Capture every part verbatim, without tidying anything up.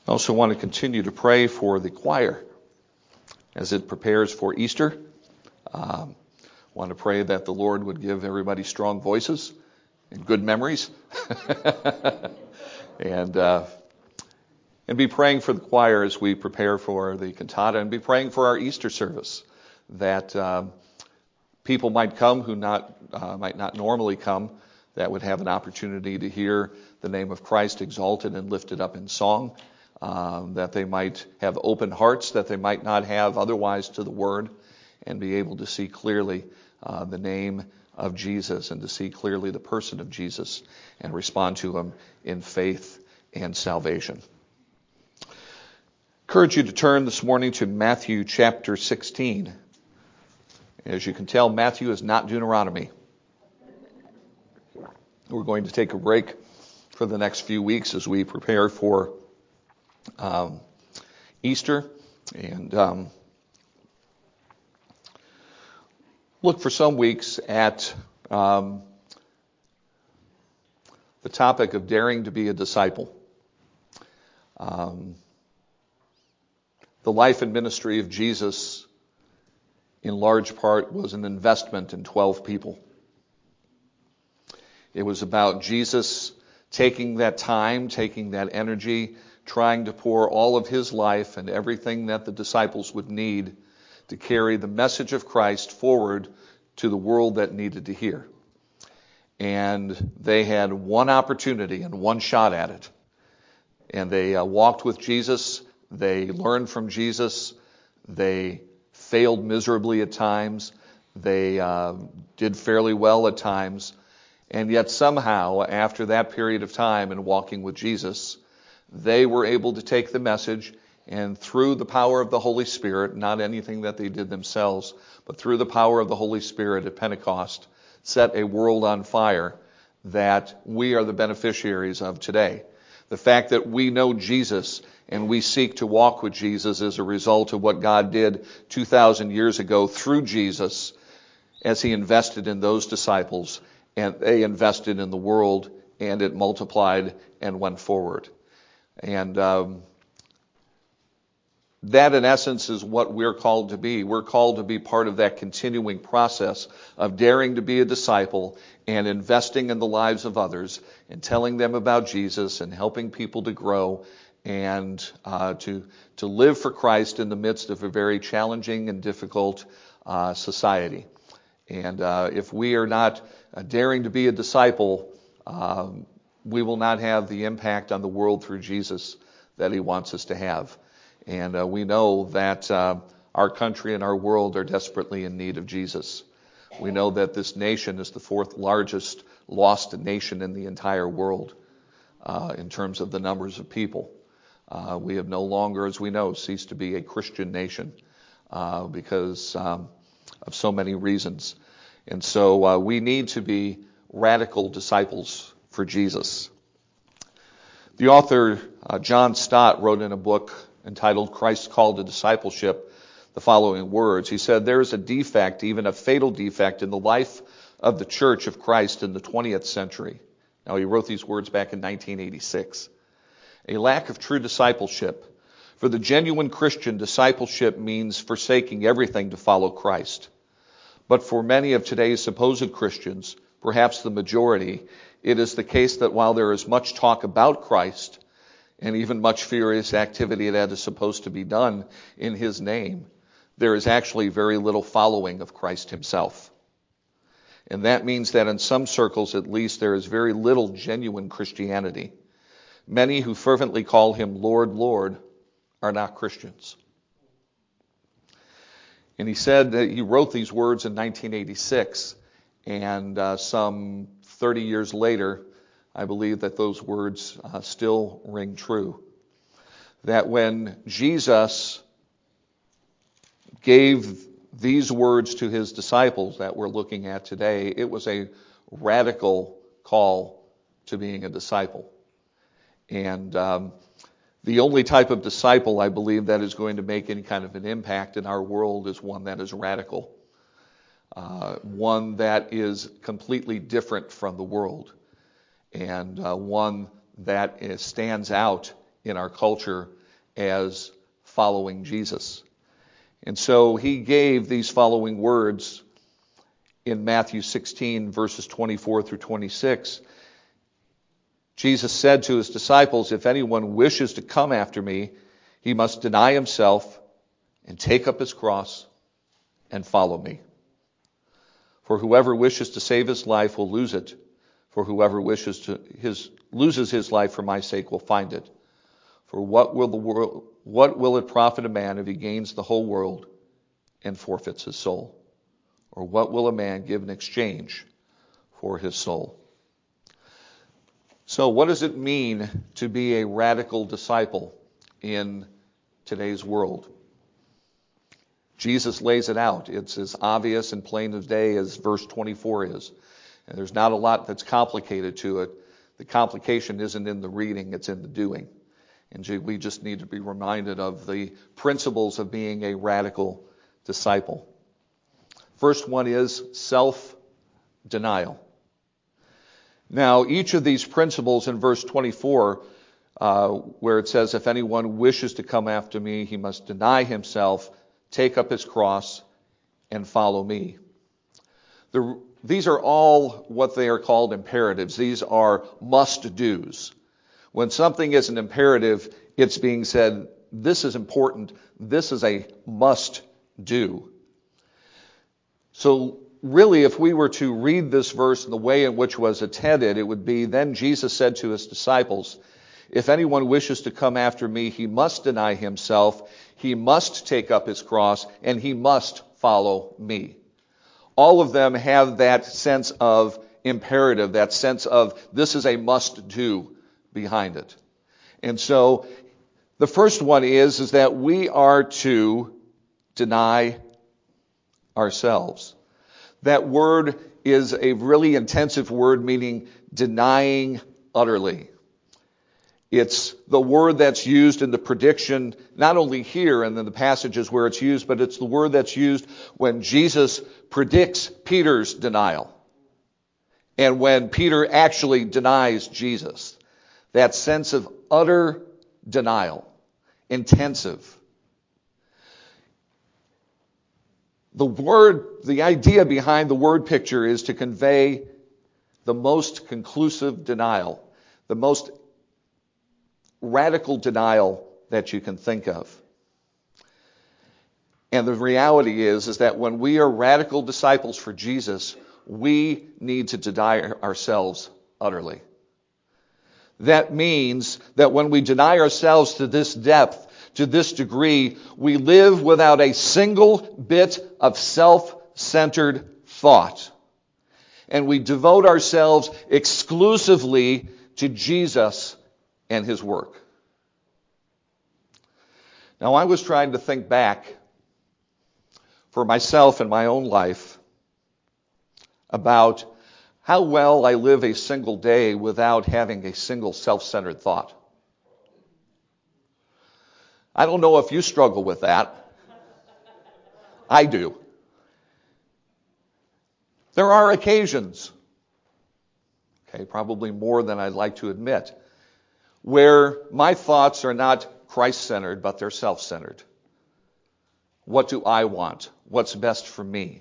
I also want to continue to pray for the choir as it prepares for Easter. Um, want to pray that the Lord would give everybody strong voices and good memories. and uh, and be praying for the choir as we prepare for the cantata, and be praying for our Easter service, that um, people might come who not uh, might not normally come, that would have an opportunity to hear the name of Christ exalted and lifted up in song, um, that they might have open hearts that they might not have otherwise to the Word, and be able to see clearly uh, the name of Jesus and to see clearly the person of Jesus and respond to Him in faith and salvation. I encourage you to turn this morning to Matthew chapter sixteen. As you can tell, Matthew is not Deuteronomy. We're going to take a break for the next few weeks as we prepare for um, Easter and um, look for some weeks at um, the topic of daring to be a disciple. Um, the life and ministry of Jesus, in large part, was an investment in twelve people. It was about Jesus taking that time, taking that energy, trying to pour all of His life and everything that the disciples would need to carry the message of Christ forward to the world that needed to hear. And they had one opportunity and one shot at it. And they uh, walked with Jesus. They learned from Jesus. They failed miserably at times. They uh, did fairly well at times. And yet somehow, after that period of time in walking with Jesus, they were able to take the message, and through the power of the Holy Spirit, not anything that they did themselves, but through the power of the Holy Spirit at Pentecost, set a world on fire that we are the beneficiaries of today. The fact that we know Jesus and we seek to walk with Jesus is a result of what God did two thousand years ago through Jesus as He invested in those disciples, and they invested in the world, and it multiplied and went forward. And um, that, in essence, is what we're called to be. We're called to be part of that continuing process of daring to be a disciple and investing in the lives of others and telling them about Jesus and helping people to grow and uh, to to live for Christ in the midst of a very challenging and difficult uh, society. And uh, if we are not uh, daring to be a disciple, um, we will not have the impact on the world through Jesus that He wants us to have. And uh, we know that uh, our country and our world are desperately in need of Jesus. We know that this nation is the fourth largest lost nation in the entire world uh, in terms of the numbers of people. Uh, we have no longer, as we know, ceased to be a Christian nation uh, because um, of so many reasons. And so uh, we need to be radical disciples for Jesus. The author, uh, John Stott, wrote in a book entitled Christ's Call to Discipleship the following words. He said, "There is a defect, even a fatal defect, in the life of the Church of Christ in the twentieth century." Now, he wrote these words back in nineteen eighty-six. "A lack of true discipleship. For the genuine Christian, discipleship means forsaking everything to follow Christ. But for many of today's supposed Christians, perhaps the majority, it is the case that while there is much talk about Christ and even much furious activity that is supposed to be done in His name, there is actually very little following of Christ Himself. And that means that in some circles, at least, there is very little genuine Christianity. Many who fervently call Him Lord, Lord, are not Christians." And he said that he wrote these words in nineteen eighty-six, and uh, some thirty years later, I believe that those words uh, still ring true. That when Jesus gave these words to His disciples that we're looking at today, it was a radical call to being a disciple. And um, the only type of disciple, I believe, that is going to make any kind of an impact in our world is one that is radical. Uh, one that is completely different from the world. And uh, one that is, stands out in our culture as following Jesus. And so he gave these following words in Matthew sixteen, verses twenty-four through twenty-six. Jesus said to his disciples, "If anyone wishes to come after me, he must deny himself and take up his cross and follow me. For whoever wishes to save his life will lose it. For whoever wishes to his loses his life for my sake will find it. For what will the world what will it profit a man if he gains the whole world and forfeits his soul? Or what will a man give in exchange for his soul?" So what does it mean to be a radical disciple in today's world? Jesus lays it out. It's as obvious and plain as day as verse twenty-four is. And there's not a lot that's complicated to it. The complication isn't in the reading, it's in the doing. And we just need to be reminded of the principles of being a radical disciple. First one is self-denial. Now, each of these principles in verse twenty-four, uh, where it says, "If anyone wishes to come after me, he must deny himself, take up his cross, and follow me." The, these are all what they are called imperatives. These are must-dos. When something is an imperative, it's being said, this is important, this is a must-do. So really, if we were to read this verse in the way in which was intended, it would be, then Jesus said to his disciples, "If anyone wishes to come after me, he must deny himself, he must take up his cross, and he must follow me." All of them have that sense of imperative, that sense of this is a must-do behind it. And so the first one is, is that we are to deny ourselves. That word is a really intensive word, meaning denying utterly. It's the word that's used in the prediction, not only here and in the passages where it's used, but it's the word that's used when Jesus predicts Peter's denial. And when Peter actually denies Jesus. That sense of utter denial. Intensive. The word, the idea behind the word picture is to convey the most conclusive denial, the most radical denial that you can think of. And the reality is, is that when we are radical disciples for Jesus, we need to deny ourselves utterly. That means that when we deny ourselves to this depth, to this degree, we live without a single bit of self-centered thought. And we devote ourselves exclusively to Jesus and his work. Now, I was trying to think back for myself in my own life about how well I live a single day without having a single self-centered thought. I don't know if you struggle with that. I do. There are occasions, okay, probably more than I'd like to admit, where my thoughts are not Christ-centered, but they're self-centered. What do I want? What's best for me?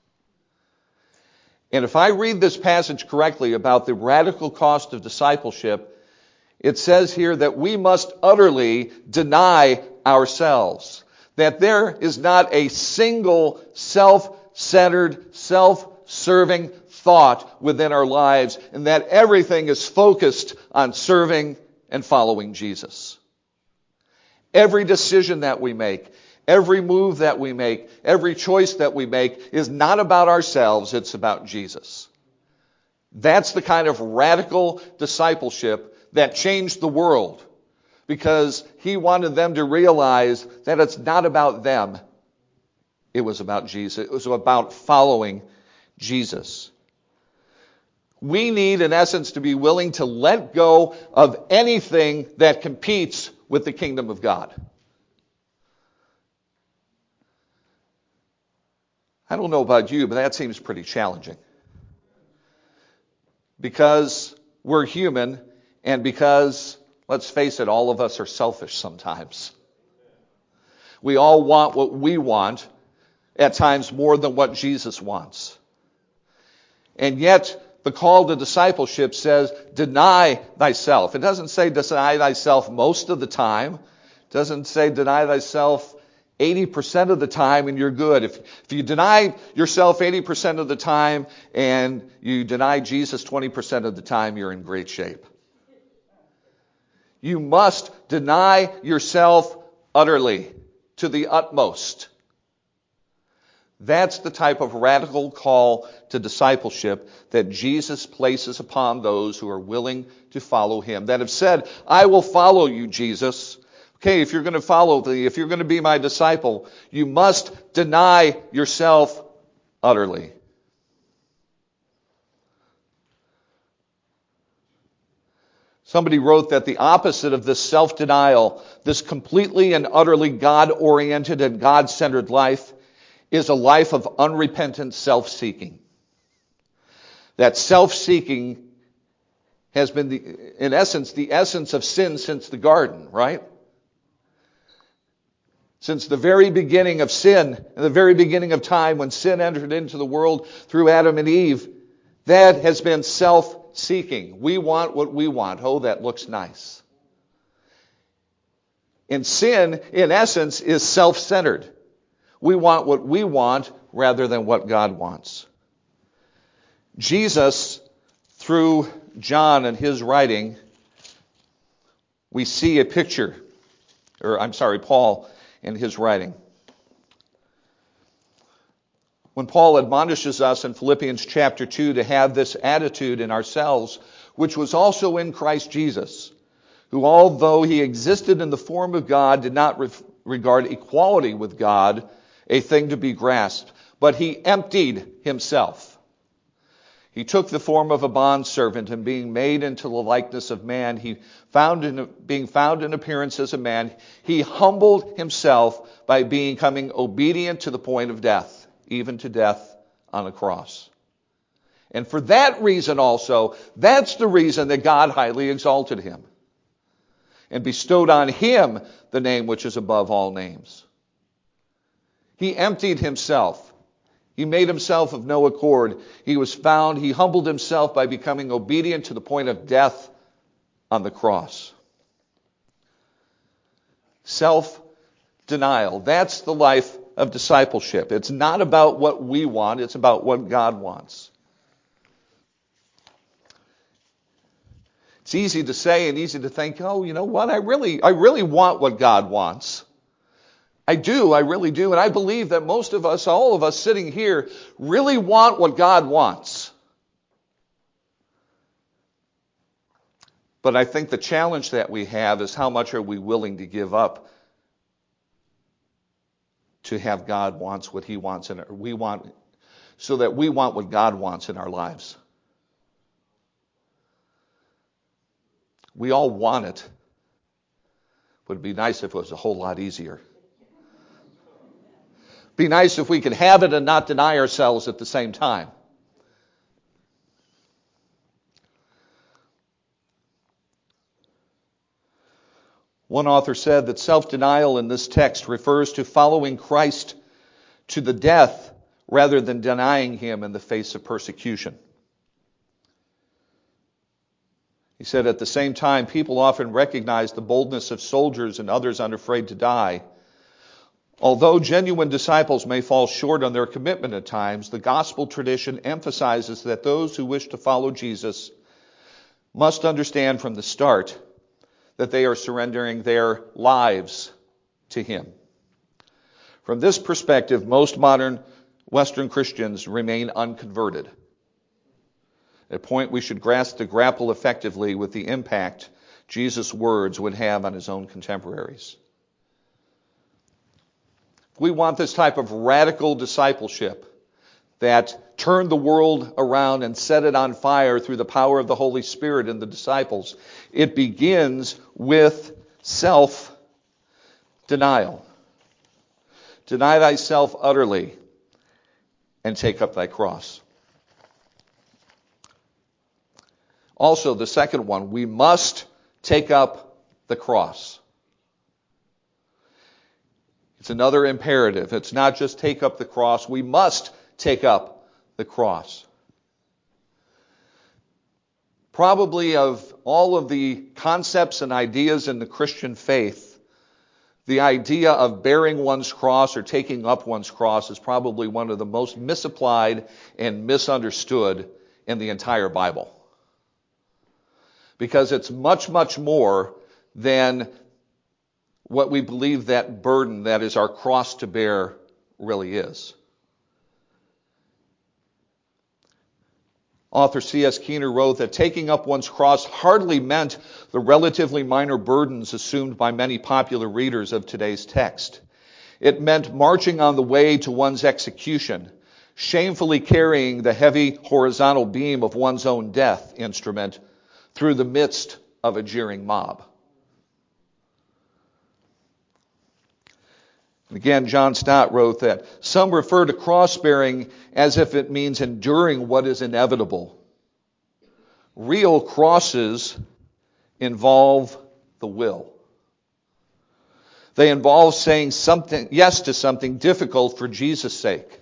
And if I read this passage correctly about the radical cost of discipleship, it says here that we must utterly deny ourselves. That there is not a single self-centered, self-serving thought within our lives, and that everything is focused on serving and following Jesus. Every decision that we make, every move that we make, every choice that we make is not about ourselves, it's about Jesus. That's the kind of radical discipleship that changed the world, because he wanted them to realize that it's not about them. It was about Jesus. It was about following Jesus. We need, in essence, to be willing to let go of anything that competes with the kingdom of God. I don't know about you, but that seems pretty challenging. Because we're human, and because, let's face it, all of us are selfish sometimes. We all want what we want, at times more than what Jesus wants. And yet, the call to discipleship says, deny thyself. It doesn't say deny thyself most of the time. It doesn't say deny thyself eighty percent of the time and you're good. If, if you deny yourself eighty percent of the time and you deny Jesus twenty percent of the time, you're in great shape. You must deny yourself utterly, to the utmost. That's the type of radical call to discipleship that Jesus places upon those who are willing to follow him, that have said, I will follow you, Jesus. Okay, if you're going to follow me, if you're going to be my disciple, you must deny yourself utterly. Somebody wrote that the opposite of this self-denial, this completely and utterly God-oriented and God-centered life, is a life of unrepentant self-seeking. That self-seeking has been, the, in essence, the essence of sin since the garden, right? Since the very beginning of sin, the very beginning of time when sin entered into the world through Adam and Eve, that has been self-seeking. We want what we want. Oh, that looks nice. And sin, in essence, is self-centered. We want what we want rather than what God wants. Jesus, through John and his writing, we see a picture, or I'm sorry, Paul in his writing. When Paul admonishes us in Philippians chapter two to have this attitude in ourselves, which was also in Christ Jesus, who although he existed in the form of God, did not re- regard equality with God a thing to be grasped, but he emptied himself. He took the form of a bondservant, and being made into the likeness of man, he found in, being found in appearance as a man, he humbled himself by becoming obedient to the point of death, even to death on a cross. And for that reason also, that's the reason that God highly exalted him and bestowed on him the name which is above all names. He emptied himself. He made himself of no accord. He was found, he humbled himself by becoming obedient to the point of death on the cross. Self-denial. That's the life of discipleship. It's not about what we want, it's about what God wants. It's easy to say and easy to think, oh, you know what, I really, I really want what God wants. I do, I really do. And I believe that most of us, all of us sitting here, really want what God wants. But I think the challenge that we have is how much are we willing to give up to have God wants what he wants and we want, so that we want what God wants in our lives. We all want it. But it'd be nice if it was a whole lot easier. Be nice if we could have it and not deny ourselves at the same time. One author said that self-denial in this text refers to following Christ to the death rather than denying him in the face of persecution. He said, at the same time, people often recognize the boldness of soldiers and others unafraid to die. Although genuine disciples may fall short on their commitment at times, the gospel tradition emphasizes that those who wish to follow Jesus must understand from the start that they are surrendering their lives to him. From this perspective, most modern Western Christians remain unconverted. A point we should grasp to grapple effectively with the impact Jesus' words would have on his own contemporaries. We want this type of radical discipleship that turned the world around and set it on fire through the power of the Holy Spirit in the disciples. It begins with self-denial. Deny thyself utterly and take up thy cross. Also, the second one, we must take up the cross. It's another imperative. It's not just take up the cross. We must take up the cross. Probably of all of the concepts and ideas in the Christian faith, the idea of bearing one's cross or taking up one's cross is probably one of the most misapplied and misunderstood in the entire Bible. Because it's much, much more than what we believe that burden, that is our cross to bear, really is. Author C S Keener wrote that taking up one's cross hardly meant the relatively minor burdens assumed by many popular readers of today's text. It meant marching on the way to one's execution, shamefully carrying the heavy horizontal beam of one's own death instrument through the midst of a jeering mob. Again, John Stott wrote that some refer to cross-bearing as if it means enduring what is inevitable. Real crosses involve the will. They involve saying something, yes to something difficult for Jesus' sake.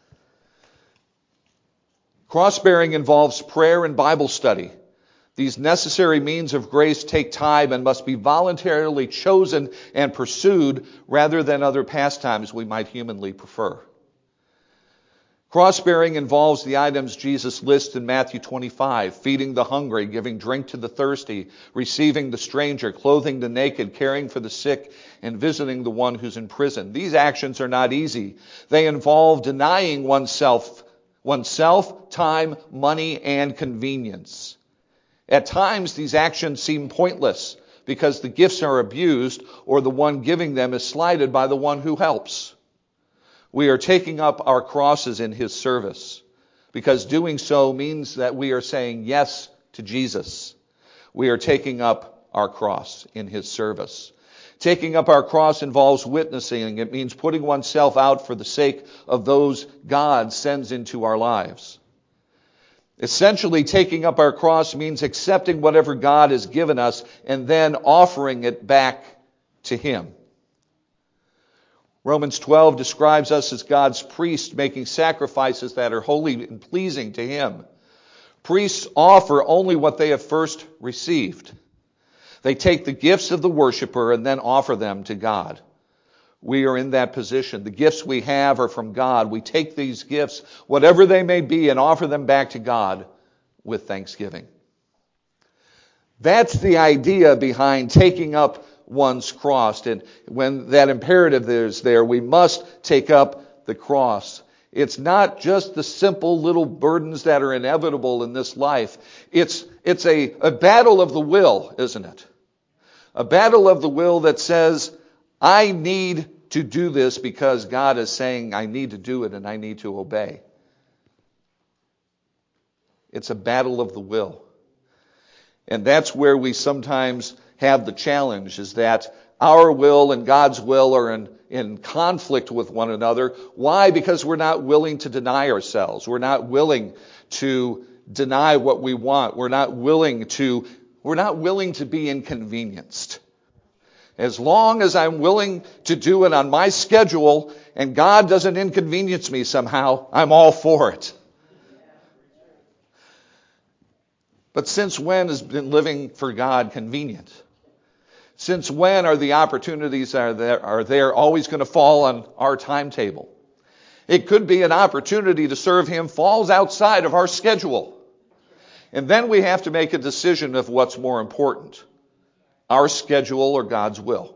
Cross-bearing involves prayer and Bible study. These necessary means of grace take time and must be voluntarily chosen and pursued rather than other pastimes we might humanly prefer. Cross-bearing involves the items Jesus lists in Matthew twenty-five, feeding the hungry, giving drink to the thirsty, receiving the stranger, clothing the naked, caring for the sick, and visiting the one who's in prison. These actions are not easy. They involve denying oneself, oneself, time, money, and convenience. At times, these actions seem pointless because the gifts are abused or the one giving them is slighted by the one who helps. We are taking up our crosses in His service because doing so means that we are saying yes to Jesus. We are taking up our cross in His service. Taking up our cross involves witnessing. It means putting oneself out for the sake of those God sends into our lives. Essentially, taking up our cross means accepting whatever God has given us and then offering it back to Him. Romans twelve describes us as God's priests making sacrifices that are holy and pleasing to Him. Priests offer only what they have first received. They take the gifts of the worshiper and then offer them to God. We are in that position. The gifts we have are from God. We take these gifts, whatever they may be, and offer them back to God with thanksgiving. That's the idea behind taking up one's cross. And when that imperative is there, we must take up the cross. It's not just the simple little burdens that are inevitable in this life. It's, it's a, a battle of the will, isn't it? A battle of the will that says, I need to do this because God is saying I need to do it and I need to obey. It's a battle of the will. And that's where we sometimes have the challenge, is that our will and God's will are in, in conflict with one another. Why? Because we're not willing to deny ourselves. We're not willing to deny what we want. We're not willing to, we're not willing to be inconvenienced. As long as I'm willing to do it on my schedule and God doesn't inconvenience me somehow, I'm all for it. But since when has been living for God convenient? Since when are the opportunities are there, are there always going to fall on our timetable? It could be an opportunity to serve Him falls outside of our schedule. And then we have to make a decision of what's more important. Our schedule or God's will.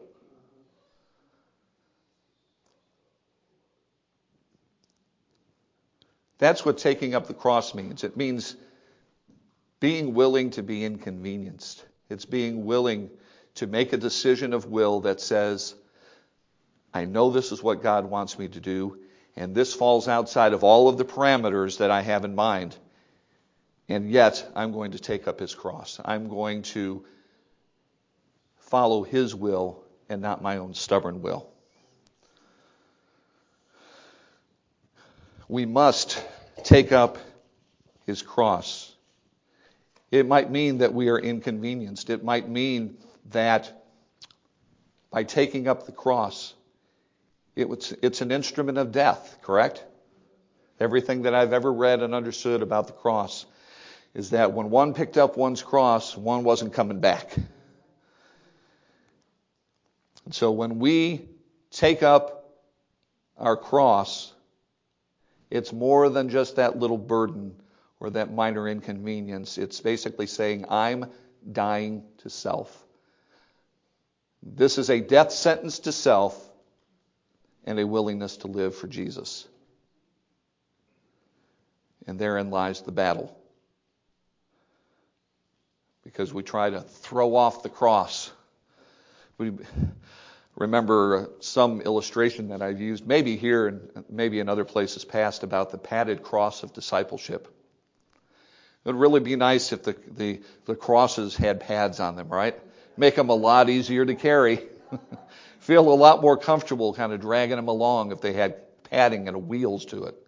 That's what taking up the cross means. It means being willing to be inconvenienced. It's being willing to make a decision of will that says, I know this is what God wants me to do, and this falls outside of all of the parameters that I have in mind. And yet, I'm going to take up His cross. I'm going to follow His will and not my own stubborn will. We must take up His cross. It might mean that we are inconvenienced. It might mean that by taking up the cross, it was, it's an instrument of death, correct? Everything that I've ever read and understood about the cross is that when one picked up one's cross, one wasn't coming back. And so when we take up our cross, it's more than just that little burden or that minor inconvenience. It's basically saying, I'm dying to self. This is a death sentence to self and a willingness to live for Jesus. And therein lies the battle. Because we try to throw off the cross. We remember some illustration that I've used, maybe here and maybe in other places past, about the padded cross of discipleship. It would really be nice if the, the, the crosses had pads on them, right? Make them a lot easier to carry. Feel a lot more comfortable kind of dragging them along if they had padding and wheels to it.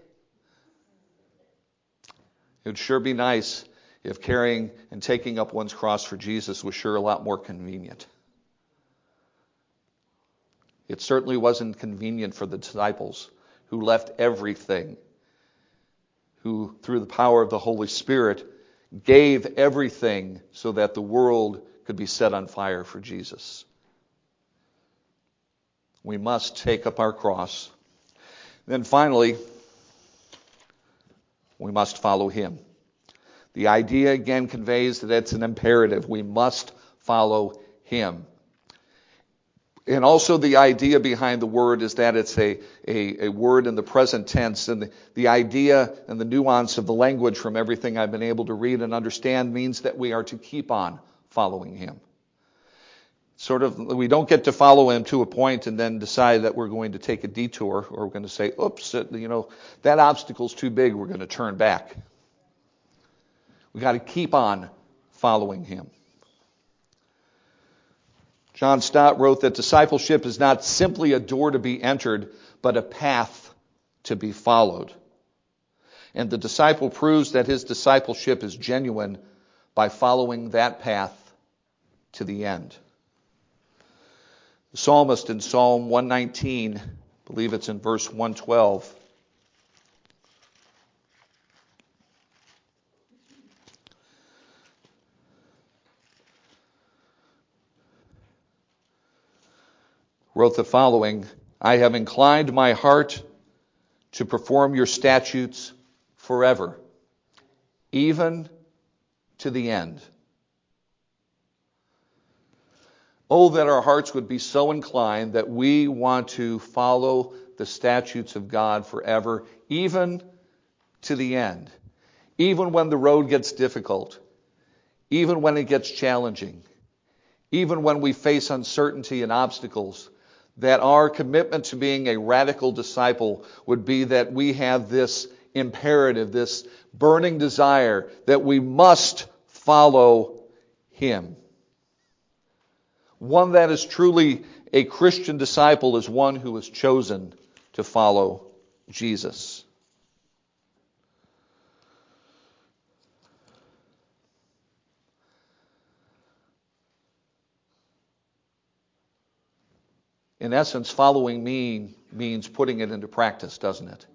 It would sure be nice if carrying and taking up one's cross for Jesus was sure a lot more convenient. It certainly wasn't convenient for the disciples who left everything, who through the power of the Holy Spirit gave everything so that the world could be set on fire for Jesus. We must take up our cross. Then finally, we must follow him. The idea again conveys that it's an imperative. We must follow him. And also the idea behind the word is that it's a, a, a word in the present tense. And the, the idea and the nuance of the language from everything I've been able to read and understand means that we are to keep on following him. Sort of, we don't get to follow him to a point and then decide that we're going to take a detour, or we're going to say, oops, you know, that obstacle's too big, we're going to turn back. We got to keep on following him. John Stott wrote that discipleship is not simply a door to be entered, but a path to be followed. And the disciple proves that his discipleship is genuine by following that path to the end. The psalmist in Psalm one nineteen, I believe it's in verse one twelve, wrote the following: I have inclined my heart to perform your statutes forever, even to the end. Oh, that our hearts would be so inclined that we want to follow the statutes of God forever, even to the end. Even when the road gets difficult, even when it gets challenging, even when we face uncertainty and obstacles, that our commitment to being a radical disciple would be that we have this imperative, this burning desire that we must follow him. One that is truly a Christian disciple is one who is chosen to follow Jesus. In essence, following me means putting it into practice, doesn't it?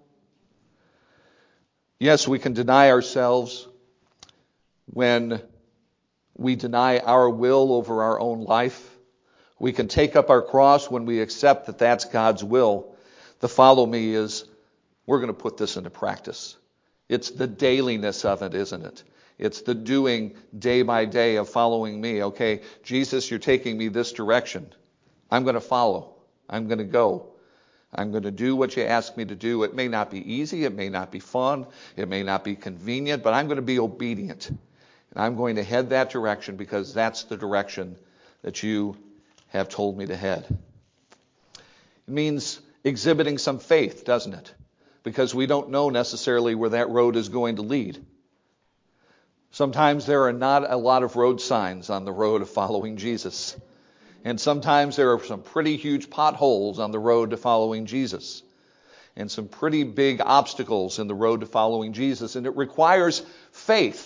Yes, we can deny ourselves when we deny our will over our own life. We can take up our cross when we accept that that's God's will. The follow me is, we're going to put this into practice. It's the dailiness of it, isn't it? It's the doing day by day of following me. Okay, Jesus, you're taking me this direction. I'm going to follow. I'm going to go. I'm going to do what you ask me to do. It may not be easy. It may not be fun. It may not be convenient, but I'm going to be obedient. And I'm going to head that direction because that's the direction that you have told me to head. It means exhibiting some faith, doesn't it? Because we don't know necessarily where that road is going to lead. Sometimes there are not a lot of road signs on the road of following Jesus. And sometimes there are some pretty huge potholes on the road to following Jesus. And some pretty big obstacles in the road to following Jesus. And it requires faith.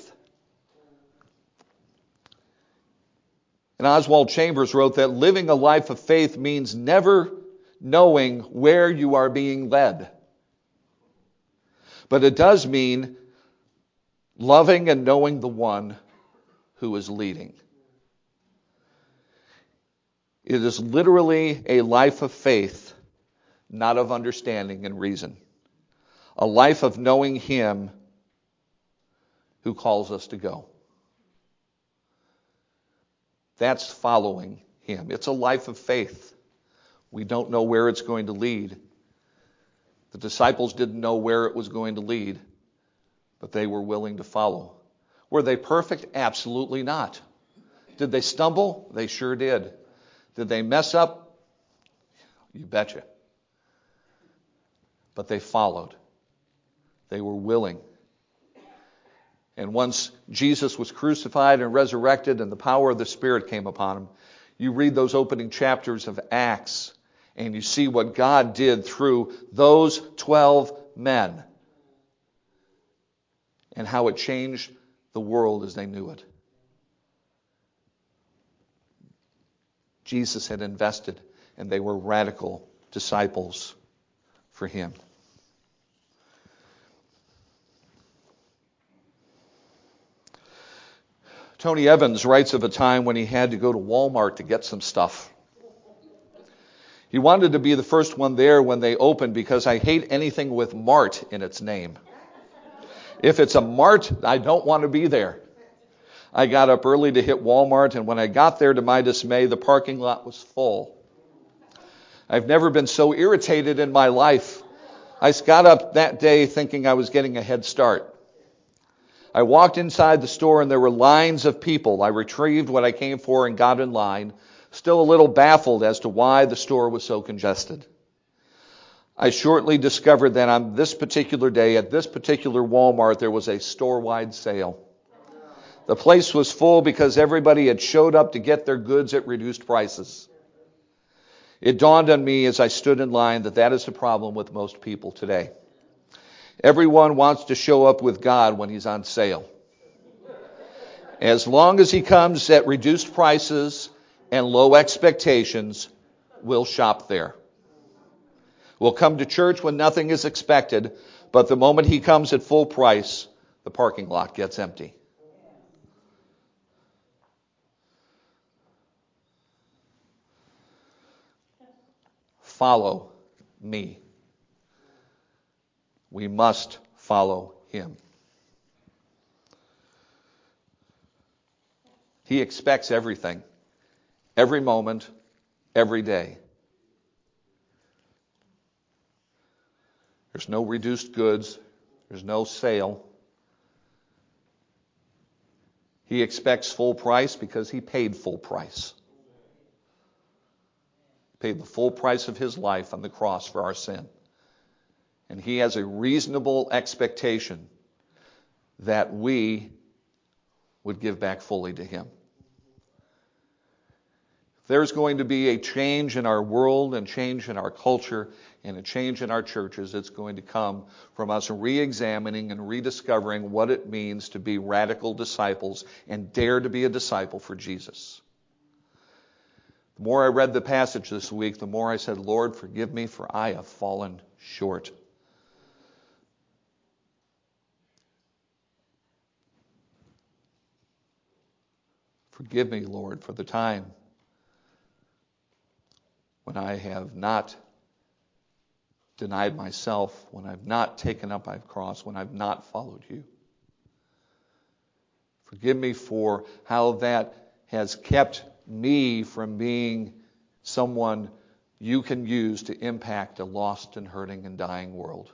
And Oswald Chambers wrote that living a life of faith means never knowing where you are being led. But it does mean loving and knowing the one who is leading. It is literally a life of faith, not of understanding and reason. A life of knowing Him who calls us to go. That's following Him. It's a life of faith. We don't know where it's going to lead. The disciples didn't know where it was going to lead, but they were willing to follow. Were they perfect? Absolutely not. Did they stumble? They sure did. Did they mess up? You betcha. But they followed. They were willing. And once Jesus was crucified and resurrected and the power of the Spirit came upon him, you read those opening chapters of Acts and you see what God did through those twelve men and how it changed the world as they knew it. Jesus had invested, and they were radical disciples for Him. Tony Evans writes of a time when he had to go to Walmart to get some stuff. He wanted to be the first one there when they opened because I hate anything with Mart in its name. If it's a Mart, I don't want to be there. I got up early to hit Walmart, and when I got there, to my dismay, the parking lot was full. I've never been so irritated in my life. I got up that day thinking I was getting a head start. I walked inside the store, and there were lines of people. I retrieved what I came for and got in line, still a little baffled as to why the store was so congested. I shortly discovered that on this particular day, at this particular Walmart, there was a store-wide sale. The place was full because everybody had showed up to get their goods at reduced prices. It dawned on me as I stood in line that that is the problem with most people today. Everyone wants to show up with God when He's on sale. As long as He comes at reduced prices and low expectations, we'll shop there. We'll come to church when nothing is expected, but the moment He comes at full price, the parking lot gets empty. Follow me. We must follow Him. He expects everything, every moment, every day. There's no reduced goods. There's no sale. He expects full price because He paid full price. Paid the full price of His life on the cross for our sin. And He has a reasonable expectation that we would give back fully to Him. If there's going to be a change in our world and change in our culture and a change in our churches, it's going to come from us re-examining and rediscovering what it means to be radical disciples and dare to be a disciple for Jesus. The more I read the passage this week, the more I said, Lord, forgive me, for I have fallen short. Forgive me, Lord, for the time when I have not denied myself, when I've not taken up my cross, when I've not followed You. Forgive me for how that has kept me from being someone You can use to impact a lost and hurting and dying world.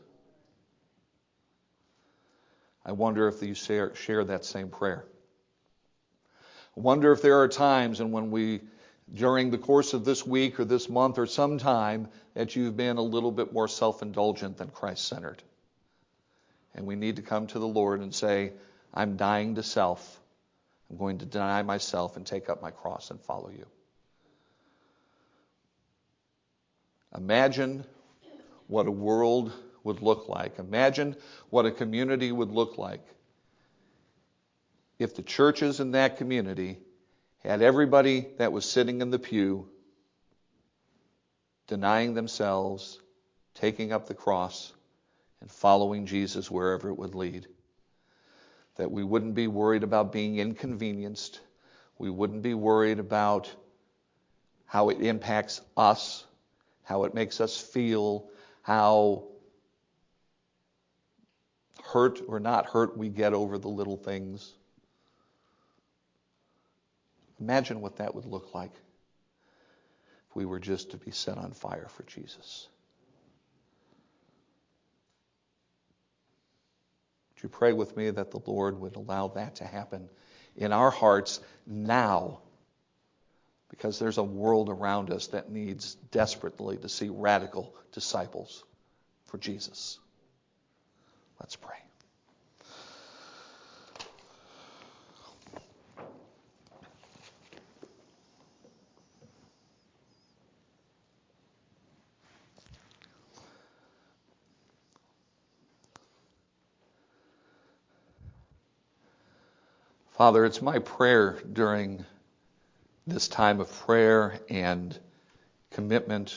I wonder if you share, share that same prayer. I wonder if there are times and when we, during the course of this week or this month or some time, that you've been a little bit more self-indulgent than Christ-centered. And we need to come to the Lord and say, I'm dying to self. I'm going to deny myself and take up my cross and follow You. Imagine what a world would look like. Imagine what a community would look like if the churches in that community had everybody that was sitting in the pew denying themselves, taking up the cross, and following Jesus wherever it would lead. That we wouldn't be worried about being inconvenienced. We wouldn't be worried about how it impacts us, how it makes us feel, how hurt or not hurt we get over the little things. Imagine what that would look like if we were just to be set on fire for Jesus. Would you pray with me that the Lord would allow that to happen in our hearts now? Because there's a world around us that needs desperately to see radical disciples for Jesus. Let's pray. Father, it's my prayer during this time of prayer and commitment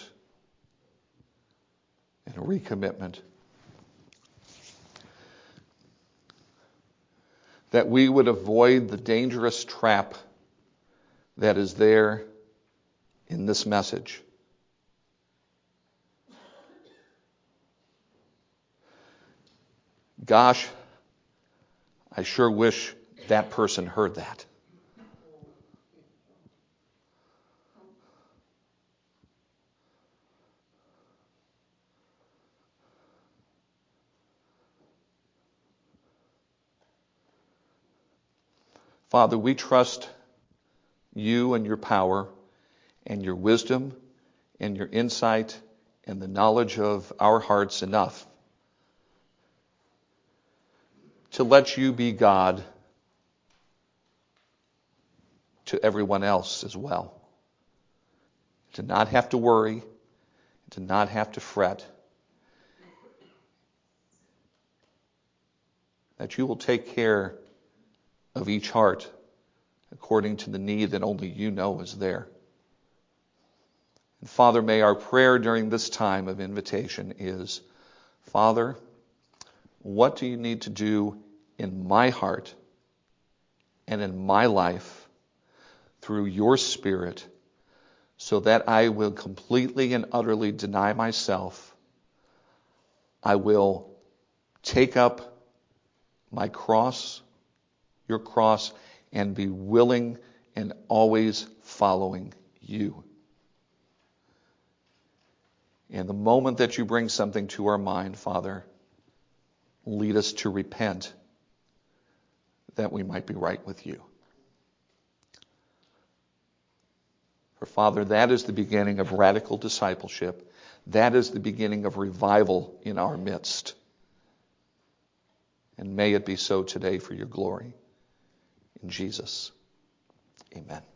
and recommitment that we would avoid the dangerous trap that is there in this message. Gosh, I sure wish that person heard that. Father, we trust you and your power and your wisdom and your insight and the knowledge of our hearts enough to let you be God to everyone else as well. To not have to worry, to not have to fret. That you will take care of each heart according to the need that only you know is there. And Father, may our prayer during this time of invitation is, Father, what do you need to do in my heart and in my life through your Spirit so that I will completely and utterly deny myself? I will take up my cross, your cross, and be willing and always following you. And the moment that you bring something to our mind, Father, lead us to repent that we might be right with you. For Father, that is the beginning of radical discipleship. That is the beginning of revival in our midst. And may it be so today for your glory. In Jesus, amen.